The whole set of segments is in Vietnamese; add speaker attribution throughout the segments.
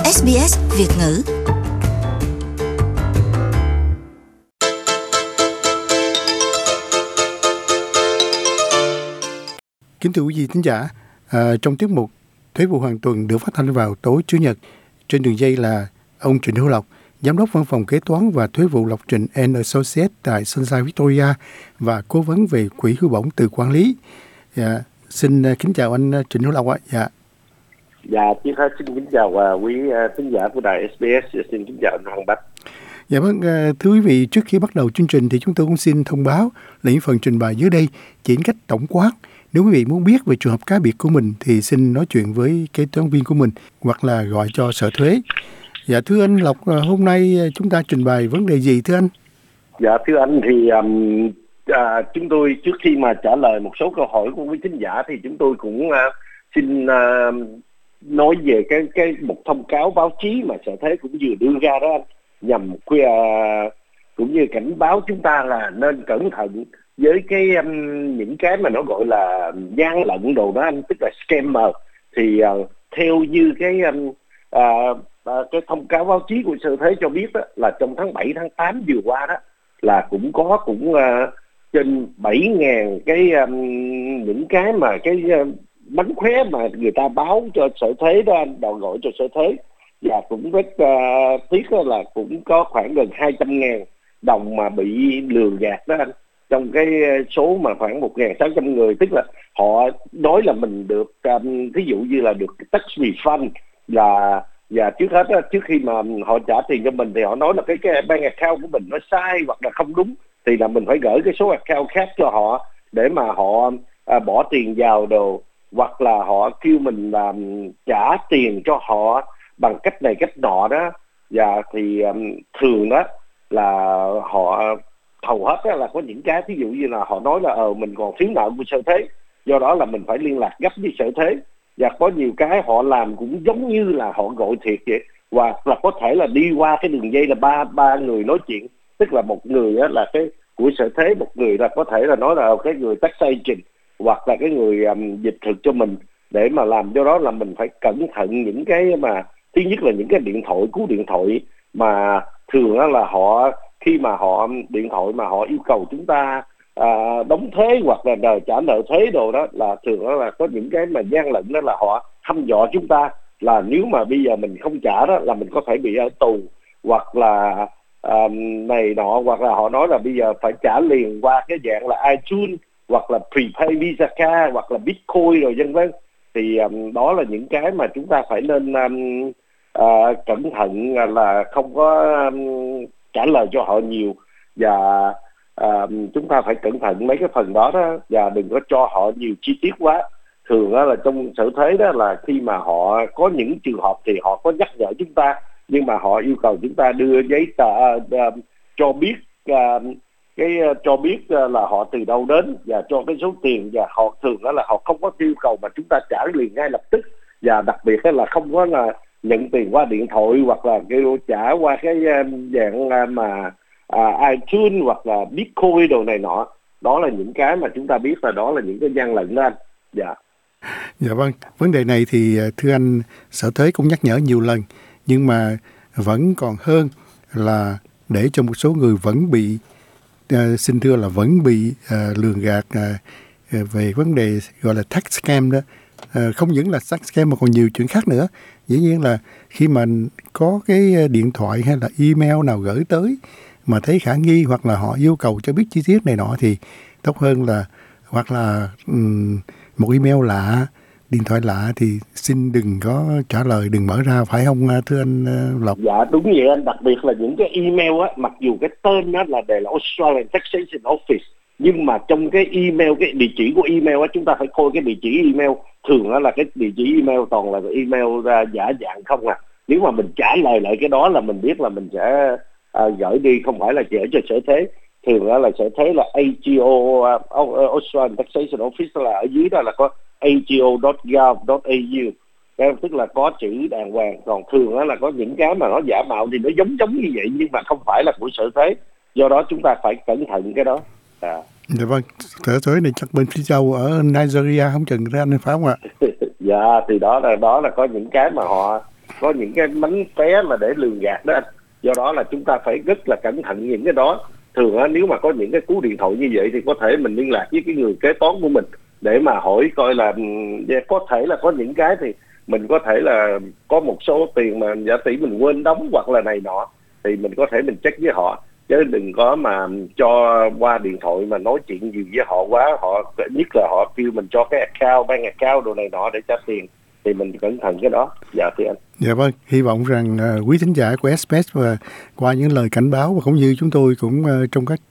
Speaker 1: SBS Việt ngữ.
Speaker 2: Kính thưa quý vị thính giả, trong tiết mục Thuế vụ hàng tuần được phát thanh vào tối Chủ nhật, trên đường dây là ông Trịnh Hữu Lộc, Giám đốc Văn phòng Kế toán và Thuế vụ Lộc Trịnh & Associates tại Sunshine Victoria và cố vấn về quỹ hưu bổng từ quản lý. Xin kính chào anh Trịnh Hữu Lộc ạ.
Speaker 3: Dạ, trước hết xin kính chào quý thính giả của đài SBS, xin kính chào anh Hoàng Bách.
Speaker 2: Dạ vâng, thưa quý vị, trước khi bắt đầu chương trình thì chúng tôi cũng xin thông báo là những phần trình bày dưới đây chỉ cách tổng quát. Nếu quý vị muốn biết về trường hợp cá biệt của mình thì xin nói chuyện với kế toán viên của mình hoặc là gọi cho sở thuế. Dạ thưa anh Lộc, hôm nay chúng ta trình bày vấn đề gì thưa anh?
Speaker 3: Dạ thưa anh thì chúng tôi trước khi mà trả lời một số câu hỏi của quý thính giả thì chúng tôi cũng xin nói về cái một thông cáo báo chí mà sở thuế cũng vừa đưa ra đó anh, nhằm cũng như cảnh báo chúng ta là nên cẩn thận với những cái mà nó gọi là gian lận đồ đó anh, tức là scammer. Thì theo như cái thông cáo báo chí của sở thuế cho biết đó, là trong tháng 7 tháng 8 vừa qua đó là cũng trên 7.000 những cái mà mánh khóe mà người ta báo cho sở thuế đó anh, đòi gọi cho sở thuế, và cũng rất tiếc là cũng có khoảng gần 200.000 đồng mà bị lừa gạt đó anh, trong cái số mà khoảng 1.600 người. Tức là họ nói là mình được ví dụ như là được tax refund, và trước hết đó, trước khi mà họ trả tiền cho mình thì họ nói là cái bank account của mình nó sai hoặc là không đúng, thì là mình phải gửi cái số account khác cho họ để mà họ bỏ tiền vào đồ, hoặc là họ kêu mình trả tiền cho họ bằng cách này cách nọ đó. Và thì thường đó là họ hầu hết là có những cái ví dụ như là họ nói là mình còn thiếu nợ của sở thuế, do đó là mình phải liên lạc gấp với sở thuế. Và có nhiều cái họ làm cũng giống như là họ gọi thiệt vậy, và là có thể là đi qua cái đường dây là ba người nói chuyện, tức là một người đó là cái của sở thuế, một người là có thể là nói là cái người tax agent hoặc là cái người dịch thuật cho mình để mà làm. Do đó là mình phải cẩn thận những cái mà thứ nhất là những cái cú điện thoại mà thường đó là họ khi mà họ điện thoại mà họ yêu cầu chúng ta đóng thuế hoặc là trả nợ thuế đồ đó, là thường đó là có những cái mà gian lận, đó là họ hăm dọa chúng ta là nếu mà bây giờ mình không trả đó là mình có thể bị ở tù hoặc là này nọ, hoặc là họ nói là bây giờ phải trả liền qua cái dạng là iTunes hoặc là prepaid Visa card hoặc là Bitcoin rồi vân vân. Thì đó là những cái mà chúng ta phải nên cẩn thận, là không có trả lời cho họ nhiều, và chúng ta phải cẩn thận mấy cái phần đó đó, và đừng có cho họ nhiều chi tiết quá. Thường đó là trong sở thuế đó là khi mà họ có những trường hợp thì họ có nhắc nhở chúng ta, nhưng mà họ yêu cầu chúng ta đưa giấy tờ cho biết cho biết là họ từ đâu đến và cho cái số tiền, và họ thường đó là họ không có yêu cầu mà chúng ta trả liền ngay lập tức, và đặc biệt đó là không có là nhận tiền qua điện thoại hoặc là kêu trả qua cái dạng mà iTunes hoặc là Bitcoin đồ này nọ. Đó là những cái mà chúng ta biết là đó là những cái gian lận đó anh.
Speaker 2: Dạ vâng, vấn đề này thì thưa anh, sở thuế cũng nhắc nhở nhiều lần, nhưng mà vẫn còn hơn là để cho một số người vẫn bị xin thưa là vẫn bị lường gạt về vấn đề gọi là tax scam đó. Không những là tax scam mà còn nhiều chuyện khác nữa. Dĩ nhiên là khi mà có cái điện thoại hay là email nào gửi tới mà thấy khả nghi hoặc là họ yêu cầu cho biết chi tiết này nọ thì tốt hơn là hoặc là một email lạ, điện thoại lạ thì xin đừng có trả lời, đừng mở ra, phải không thưa anh Lộc?
Speaker 3: Dạ đúng vậy anh, đặc biệt là những cái email á, mặc dù cái tên đó là đề là Australian Taxation Office, nhưng mà trong cái email, cái địa chỉ của email á, chúng ta phải coi cái địa chỉ email. Thường đó là cái địa chỉ email toàn là email giả dạng không à. Nếu mà mình trả lời lại cái đó là mình biết là mình sẽ gửi đi, không phải là gửi cho sở thuế. Thường đó là sở thuế là ATO, Australian Taxation Office, là ở dưới đó là có ato.gov.au, tức là có chữ đàng hoàng. Còn thường đó là có những cái mà nó giả mạo thì nó giống như vậy nhưng mà không phải là của sở thuế, do đó chúng ta phải cẩn thận cái đó.
Speaker 2: Dạ vâng, sở thuế này chắc bên phía châu ở Nigeria không chừng ra anh, phải không ạ?
Speaker 3: Dạ thì đó là có những cái mà họ có những cái mánh khóe mà để lường gạt đó anh. Do đó là chúng ta phải rất là cẩn thận những cái đó. Thường á, nếu mà có những cái cú điện thoại như vậy thì có thể mình liên lạc với cái người kế toán của mình để mà hỏi coi là có thể là có những cái thì mình có thể là có một số tiền mà giả tỷ mình quên đóng hoặc là này nọ, thì mình có thể mình check với họ, chứ đừng có mà cho qua điện thoại mà nói chuyện gì với họ quá. Họ nhất là họ kêu mình cho cái account, bank account đồ này nọ để trả tiền, thì mình cẩn thận cái đó. Dạ thưa anh.
Speaker 2: Dạ vâng, hy vọng rằng quý thính giả của SBS và qua những lời cảnh báo và cũng như chúng tôi cũng trong các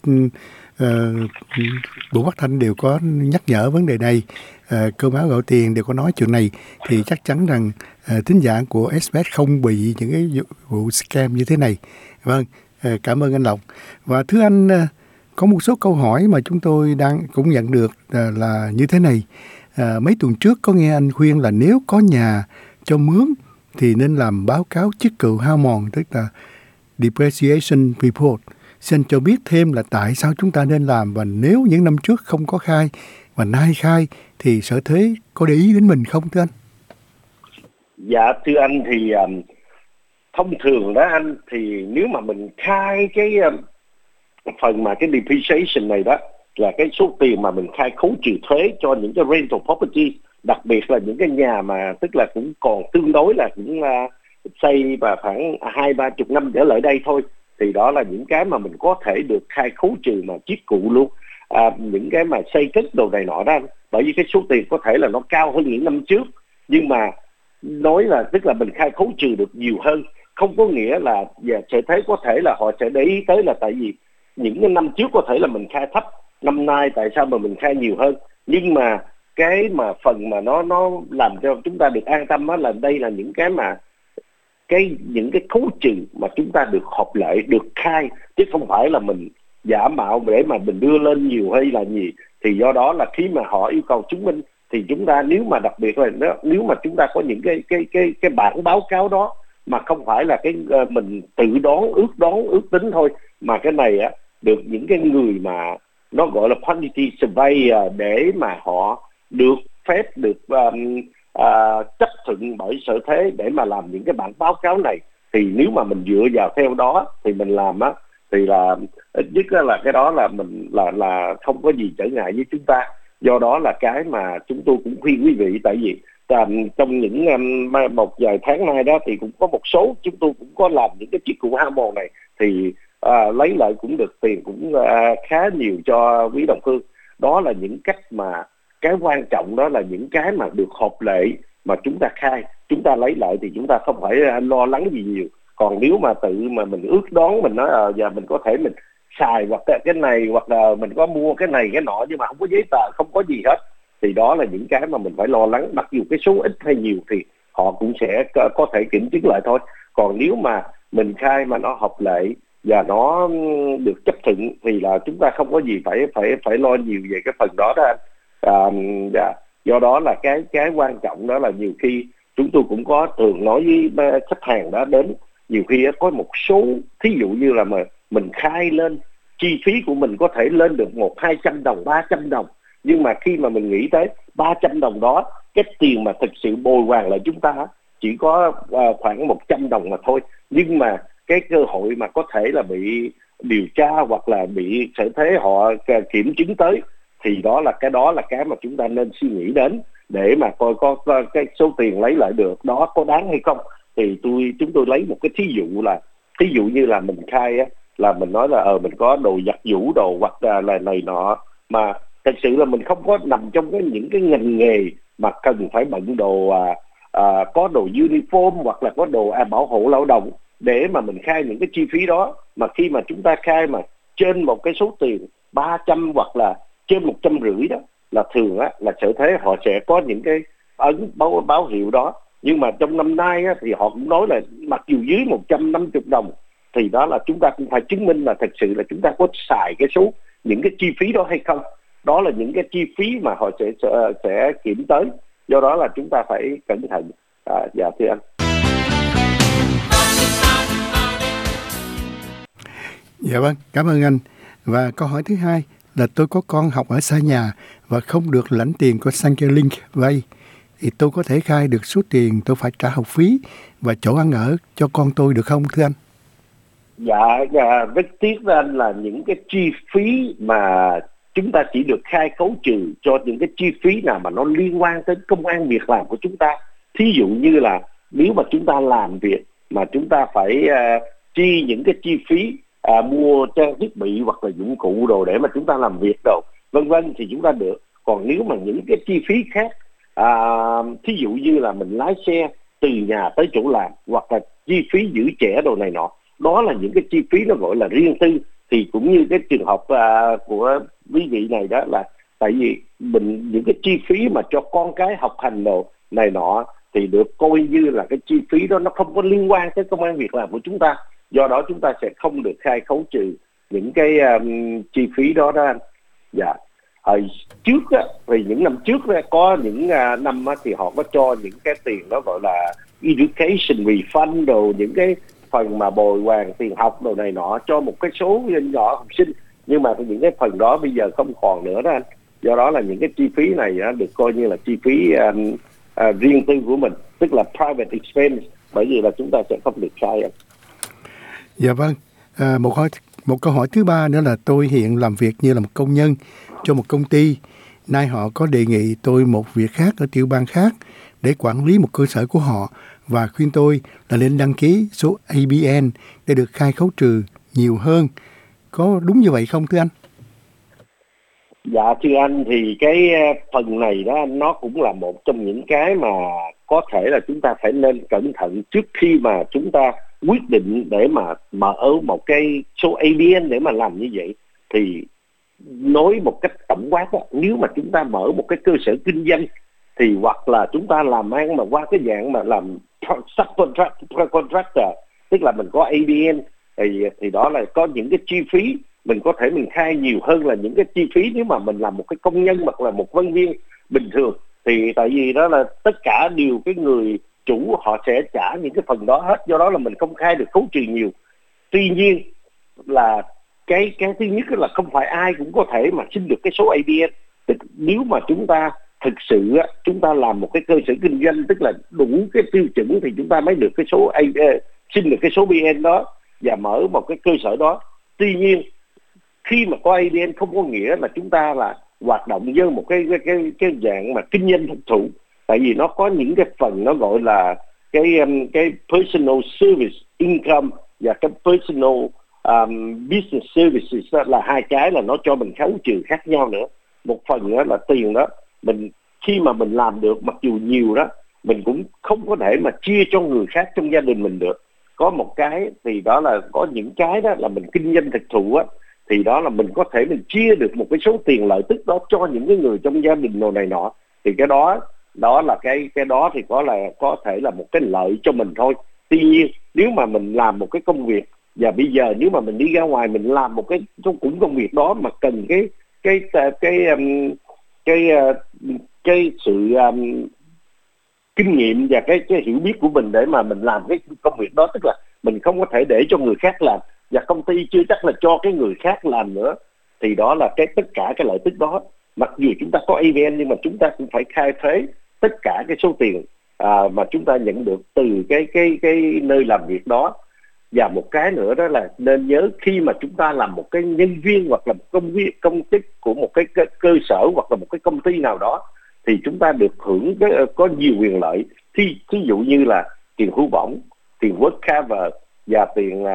Speaker 2: buổi phát thanh đều có nhắc nhở vấn đề này, cơm áo gạo tiền đều có nói chuyện này, thì chắc chắn rằng thính giả của SBS không bị những cái vụ scam như thế này. Vâng, cảm ơn anh Lộc. Và thưa anh, có một số câu hỏi mà chúng tôi cũng nhận được là như thế này. Mấy tuần trước có nghe anh khuyên là nếu có nhà cho mướn thì nên làm báo cáo chiết cựu hao mòn, tức là depreciation report. Xin cho biết thêm là tại sao chúng ta nên làm, và nếu những năm trước không có khai và nay khai thì Sở Thuế có để ý đến mình không thưa anh?
Speaker 3: Dạ thưa anh, thì thông thường đó anh, thì nếu mà mình khai cái phần mà cái depreciation này đó là cái số tiền mà mình khai khấu trừ thuế cho những cái rental property, đặc biệt là những cái nhà mà tức là cũng còn tương đối là cũng xây và khoảng 20-30 năm trở lại đây thôi, thì đó là những cái mà mình có thể được khai khấu trừ mà chiết cụ luôn. Những cái mà xây cất đồ này nọ đó, bởi vì cái số tiền có thể là nó cao hơn những năm trước, nhưng mà nói là tức là mình khai khấu trừ được nhiều hơn, không có nghĩa là sẽ thấy có thể là họ sẽ để ý tới là tại vì những cái năm trước có thể là mình khai thấp, năm nay tại sao mà mình khai nhiều hơn. Nhưng mà cái mà phần mà nó làm cho chúng ta được an tâm đó là đây là những cái mà những cái khấu trừ mà chúng ta được hợp lệ, được khai, chứ không phải là mình giả mạo để mà mình đưa lên nhiều hay là gì. Thì do đó là khi mà họ yêu cầu chứng minh thì chúng ta, nếu mà đặc biệt là nếu mà chúng ta có những cái bản báo cáo đó mà không phải là cái mình tự ước tính thôi, mà cái này á được những cái người mà nó gọi là quantity surveyor để mà họ được phép được chấp thuận bởi Sở Thuế để mà làm những cái bản báo cáo này, thì nếu mà mình dựa vào theo đó thì mình làm á, thì là ít nhất là cái đó là mình là không có gì trở ngại với chúng ta. Do đó là cái mà chúng tôi cũng khuyên quý vị, tại vì trong những một vài tháng nay đó thì cũng có một số chúng tôi cũng có làm những cái chiếc cụ hao mòn này, thì lấy lại cũng được tiền cũng khá nhiều cho quý đồng hương. Đó là những cách mà cái quan trọng, đó là những cái mà được hợp lệ mà chúng ta khai, chúng ta lấy lại thì chúng ta không phải lo lắng gì nhiều. Còn nếu mà tự mà mình ước đoán, mình nói giờ mình có thể mình xài hoặc cái này, hoặc là mình có mua cái này cái nọ nhưng mà không có giấy tờ, không có gì hết, thì đó là những cái mà mình phải lo lắng. Mặc dù cái số ít hay nhiều thì họ cũng sẽ có thể kiểm chứng lại thôi. Còn nếu mà mình khai mà nó hợp lệ và nó được chấp thuận thì là chúng ta không có gì phải lo nhiều về cái phần đó đó anh. Do đó là cái quan trọng đó là nhiều khi chúng tôi cũng có thường nói với khách hàng đó đến, nhiều khi có một số thí dụ như là mà mình khai lên chi phí của mình có thể lên được 100-200 đồng, 300 đồng, nhưng mà khi mà mình nghĩ tới 300 đồng đó, cái tiền mà thực sự bồi hoàn lại chúng ta chỉ có khoảng 100 đồng mà thôi. Nhưng mà cái cơ hội mà có thể là bị điều tra hoặc là bị Sở Thuế họ kiểm chứng tới, thì đó là cái mà chúng ta nên suy nghĩ đến để mà coi có cái số tiền lấy lại được đó có đáng hay không. Thì chúng tôi lấy một cái thí dụ như là mình khai á, là mình nói là mình có đồ giặt giũ đồ hoặc là này nọ, mà thật sự là mình không có nằm trong những cái ngành nghề mà cần phải bận đồ có đồ uniform hoặc là có đồ bảo hộ lao động để mà mình khai những cái chi phí đó. Mà khi mà chúng ta khai mà trên một cái số tiền 300 hoặc là trên 150 đó, là thường á là Sở Thuế họ sẽ có những cái ấn báo hiệu đó. Nhưng mà trong năm nay á, thì họ cũng nói là mặc dù dưới 150 đồng thì đó là chúng ta cũng phải chứng minh là thật sự là chúng ta có xài những cái chi phí đó hay không. Đó là những cái chi phí mà họ sẽ kiểm tới. Do đó là chúng ta phải cẩn thận. Dạ thưa anh.
Speaker 2: Dạ vâng, cảm ơn anh. Và câu hỏi thứ hai là tôi có con học ở xa nhà và không được lãnh tiền của Centrelink vay. thì tôi có thể khai được số tiền tôi phải trả học phí và chỗ ăn ở cho con tôi được không thưa anh?
Speaker 3: Dạ, rất tiếc với anh là những cái chi phí mà chúng ta chỉ được khai khấu trừ cho những cái chi phí nào mà nó liên quan tới công ăn việc làm của chúng ta. Thí dụ như là nếu mà chúng ta làm việc mà chúng ta phải chi những cái chi phí mua trang thiết bị hoặc là dụng cụ đồ để mà chúng ta làm việc đồ vân vân thì chúng ta được. Còn nếu mà những cái chi phí khác, thí dụ như là mình lái xe từ nhà tới chỗ làm hoặc là chi phí giữ trẻ đồ này nọ, đó là những cái chi phí nó gọi là riêng tư. Thì cũng như cái trường hợp của quý vị này đó, là tại vì mình những cái chi phí mà cho con cái học hành đồ này nọ thì được coi như là cái chi phí đó nó không có liên quan tới công ăn việc làm của chúng ta, do đó chúng ta sẽ không được khai khấu trừ những cái chi phí đó đó anh. Dạ. Hồi trước á, thì những năm trước á, có những năm á, thì họ có cho những cái tiền đó gọi là education refund đồ, những cái phần mà bồi hoàn tiền học đồ này nọ cho một cái số nhỏ học sinh, nhưng mà những cái phần đó bây giờ không còn nữa đó anh. Do đó là những cái chi phí này được coi như là chi phí riêng tư của mình, tức là private expense, bởi vì là chúng ta sẽ không được khai anh.
Speaker 2: Dạ vâng. Một câu hỏi thứ ba nữa là tôi hiện làm việc như là một công nhân cho một công ty. Nay họ có đề nghị tôi một việc khác ở tiểu bang khác để quản lý một cơ sở của họ và khuyên tôi là nên đăng ký số ABN để được khai khấu trừ nhiều hơn. Có đúng như vậy không thưa anh?
Speaker 3: Dạ thưa anh, thì cái phần này đó nó cũng là một trong những cái mà có thể là chúng ta phải nên cẩn thận trước khi mà chúng ta quyết định để mà mở một cái số ABN để mà làm như vậy. Thì nói một cách tổng quát đó, nếu mà chúng ta mở một cái cơ sở kinh doanh thì hoặc là chúng ta làm ăn mà qua cái dạng mà làm subcontractor, tức là mình có ABN thì đó là có những cái chi phí mình có thể mình khai nhiều hơn là những cái chi phí nếu mà mình làm một cái công nhân hoặc là một nhân viên bình thường. Thì tại vì đó là tất cả đều cái người chủ họ sẽ trả những cái phần đó hết, do đó là mình không khai được khấu trừ nhiều. Tuy nhiên là cái thứ nhất là không phải ai cũng có thể mà xin được cái số ABN. Tức nếu mà chúng ta thực sự chúng ta làm một cái cơ sở kinh doanh, tức là đủ cái tiêu chuẩn thì chúng ta mới được cái số xin được cái số BN đó và mở một cái cơ sở đó. Tuy nhiên khi mà có ABN không có nghĩa là chúng ta là hoạt động với một cái dạng mà kinh doanh thực thụ, tại vì nó có những cái phần nó gọi là cái personal service income và cái personal business services, đó là hai cái là nó cho mình khấu trừ khác nhau nữa. Một phần đó là tiền đó mình khi mà mình làm được mặc dù nhiều đó, mình cũng không có thể mà chia cho người khác trong gia đình mình được. Có một cái thì đó là có những cái đó là mình kinh doanh thực thụ á, thì đó là mình có thể mình chia được một cái số tiền lợi tức đó cho những cái người trong gia đình đồ này nọ. Thì cái đó là cái đó thì có thể là một cái lợi cho mình thôi. Tuy nhiên nếu mà mình làm một cái công việc và bây giờ nếu mà mình đi ra ngoài mình làm một cái cũng công việc đó mà cần cái sự kinh nghiệm và cái hiểu biết của mình để mà mình làm cái công việc đó, tức là mình không có thể để cho người khác làm và công ty chưa chắc là cho cái người khác làm nữa. Thì đó là tất cả cái lợi tức đó, mặc dù chúng ta có ABN nhưng mà chúng ta cũng phải khai thuế tất cả cái số tiền mà chúng ta nhận được từ cái nơi làm việc đó. Và một cái nữa đó là nên nhớ khi mà chúng ta làm một cái nhân viên hoặc là một công chức của một cái cơ sở hoặc là một cái công ty nào đó thì chúng ta được hưởng có nhiều quyền lợi. Thí dụ như là tiền hưu bổng, tiền work cover và tiền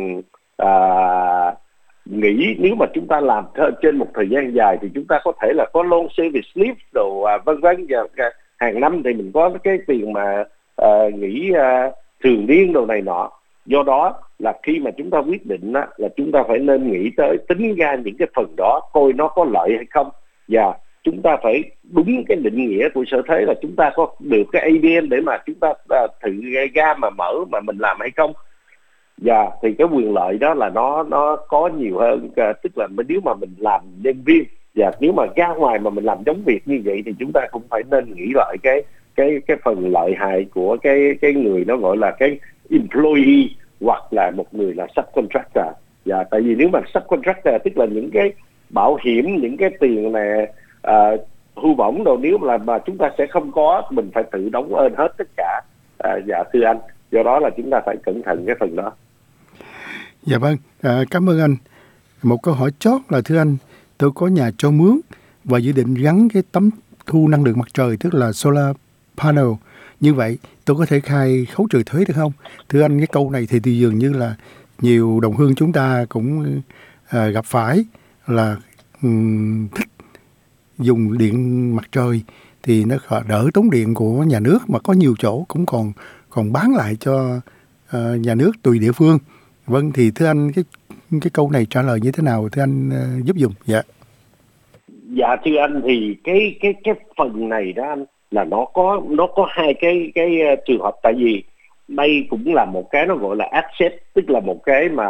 Speaker 3: nghỉ nếu mà chúng ta làm trên một thời gian dài thì chúng ta có thể là có long service leave đồ vân vân, và hàng năm thì mình có cái tiền mà nghỉ thường niên đồ này nọ. Do đó là khi mà chúng ta quyết định là chúng ta phải nên nghĩ tới tính ra những cái phần đó coi nó có lợi hay không, và chúng ta phải đúng cái định nghĩa của sở thuế là chúng ta có được cái ABN để mà chúng ta thử ra mà mở mà mình làm hay không. Và thì cái quyền lợi đó là nó có nhiều hơn, tức là nếu mà mình làm nhân viên và nếu mà ra ngoài mà mình làm giống việc như vậy thì chúng ta cũng phải nên nghĩ lại cái phần lợi hại của cái người nó gọi là cái employee hoặc là một người là subcontractor. Và tại vì nếu mà subcontractor tức là những cái bảo hiểm, những cái tiền này hư bỏng đâu, nếu mà chúng ta sẽ không có, mình phải tự đóng ơn hết tất cả. Dạ thưa anh, do đó là chúng ta phải cẩn thận cái phần đó.
Speaker 2: Dạ vâng, cảm ơn anh. Một câu hỏi chót là thưa anh, tôi có nhà cho mướn và dự định gắn cái tấm thu năng lượng mặt trời, tức là solar panel. Như vậy tôi có thể khai khấu trừ thuế được không? Thưa anh, cái câu này thì dường như là nhiều đồng hương chúng ta cũng gặp phải là thích dùng điện mặt trời thì nó đỡ tốn điện của nhà nước, mà có nhiều chỗ cũng còn bán lại cho nhà nước tùy địa phương. Vâng, thì thưa anh, cái câu này trả lời như thế nào, thưa anh giúp dùm. Dạ.
Speaker 3: Dạ thưa anh, thì cái phần này đó anh, là nó có hai cái trường hợp. Tại vì đây cũng là một cái nó gọi là asset, tức là một cái mà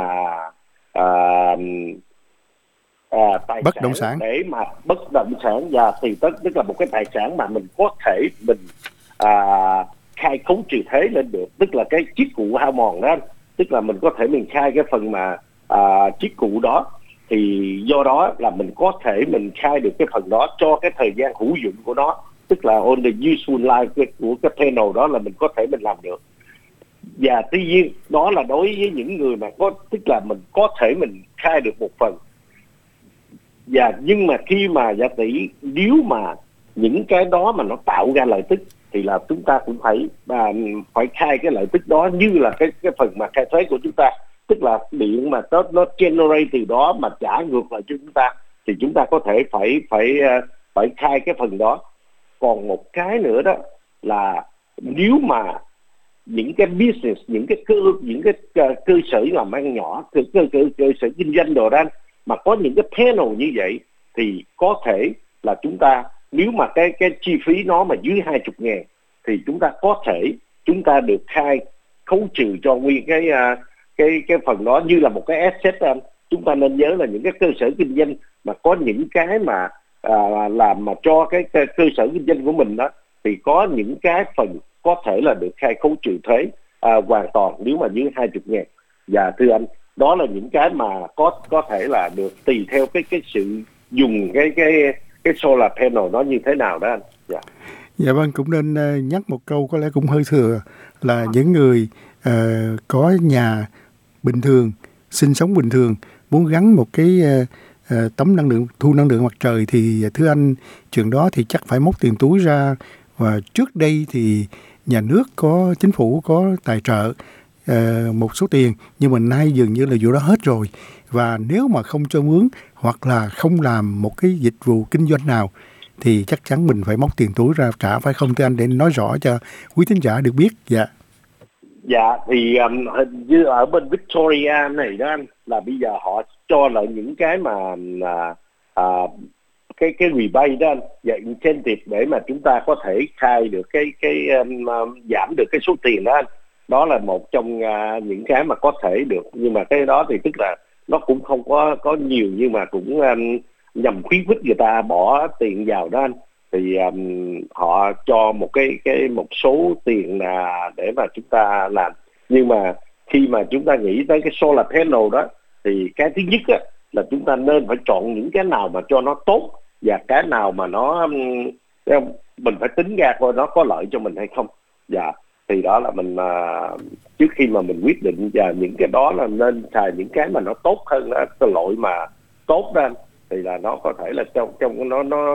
Speaker 3: tài
Speaker 2: bất động sản,
Speaker 3: để mà bất động sản, và thì tức là một cái tài sản mà mình có thể mình khai khấu trừ thuế lên được, tức là cái chiếc cụ hao mòn đó anh. Tức là mình có thể mình khai cái phần mà chiếc cụ đó, thì do đó là mình có thể mình khai được cái phần đó cho cái thời gian hữu dụng của nó, tức là on the useful life của cái panel đó là mình có thể mình làm được. Và tuy nhiên đó là đối với những người mà tức là mình có thể mình khai được một phần. Và nhưng mà khi mà giá tỷ, nếu mà những cái đó mà nó tạo ra lợi tức thì là chúng ta cũng phải khai cái lợi tức đó như là cái phần mà khai thuế của chúng ta, tức là điện mà nó generate từ đó mà trả ngược lại cho chúng ta, thì chúng ta có thể phải khai cái phần đó. Còn một cái nữa đó là nếu mà những cái business, những cái cơ sở làm ăn nhỏ, cơ sở kinh doanh đồ đó mà có những cái panel như vậy, thì có thể là chúng ta, nếu mà cái chi phí nó mà dưới 20.000 thì chúng ta được khai khấu trừ cho nguyên cái phần đó như là một cái asset. Chúng ta nên nhớ là những cái cơ sở kinh doanh mà có những cái mà làm mà cho cái cơ sở kinh doanh của mình đó, thì có những cái phần có thể là được khai khấu trừ thuế hoàn toàn nếu mà dưới 20.000. Và thưa anh, đó là những cái mà có thể là được tùy theo cái sự dùng cái solar panel nó như thế nào đó anh. Dạ.
Speaker 2: Dạ vâng, cũng nên nhắc một câu có lẽ cũng hơi thừa là những người có nhà bình thường, sinh sống bình thường, muốn gắn một cái tấm thu năng lượng mặt trời thì thưa anh, chuyện đó thì chắc phải móc tiền túi ra. Và trước đây thì nhà nước chính phủ có tài trợ một số tiền, nhưng mà nay dường như là vụ đó hết rồi. Và nếu mà không cho mướn hoặc là không làm một cái dịch vụ kinh doanh nào thì chắc chắn mình phải móc tiền túi ra trả, phải không thưa anh, để nói rõ cho quý thính giả được biết. Dạ.
Speaker 3: Dạ, thì hình như ở bên Victoria này đó anh, là bây giờ họ cho lại những cái mà cái rebate đó anh, và incentive để mà chúng ta có thể khai được cái giảm được cái số tiền đó anh. Đó là một trong những cái mà có thể được, nhưng mà cái đó thì tức là nó cũng không có nhiều, nhưng mà cũng nhằm khuyến khích người ta bỏ tiền vào đó anh. Thì họ cho một số tiền để mà chúng ta làm. Nhưng mà khi mà chúng ta nghĩ tới cái solar panel đó, thì cái thứ nhất á, là chúng ta nên phải chọn những cái nào mà cho nó tốt, và cái nào mà mình phải tính ra coi nó có lợi cho mình hay không. Dạ, thì đó là mình trước khi mà mình quyết định, và những cái đó là nên xài những cái mà nó tốt hơn đó, cái loại mà tốt đó, thì là nó có thể là trong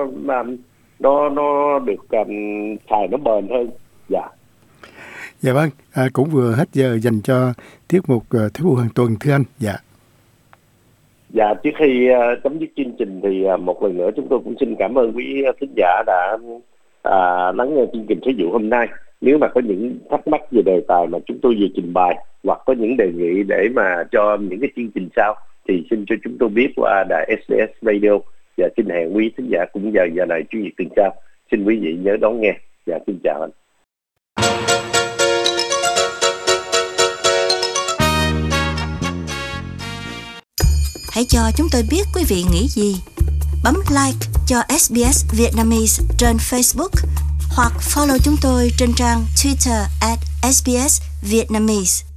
Speaker 3: nó được xài nó bền hơn. Dạ.
Speaker 2: Dạ vâng, cũng vừa hết giờ dành cho tiết mục Thuế vụ hàng tuần thưa anh. Dạ.
Speaker 3: Dạ, trước khi chấm dứt chương trình thì một lần nữa chúng tôi cũng xin cảm ơn quý thính giả đã lắng nghe chương trình Thuế vụ hôm nay. Nếu mà có những thắc mắc về đề tài mà chúng tôi vừa trình bày, hoặc có những đề nghị để mà cho những cái chương trình sau, thì xin cho chúng tôi biết qua đài SBS Radio. Và xin hẹn quý thính giả cũng vào giờ này Chủ nhật tuần sau. Xin quý vị nhớ đón nghe. Và xin chào anh.
Speaker 1: Hãy cho chúng tôi biết quý vị nghĩ gì. Bấm like cho SBS Vietnamese trên Facebook hoặc follow chúng tôi trên trang Twitter @SBS Vietnamese.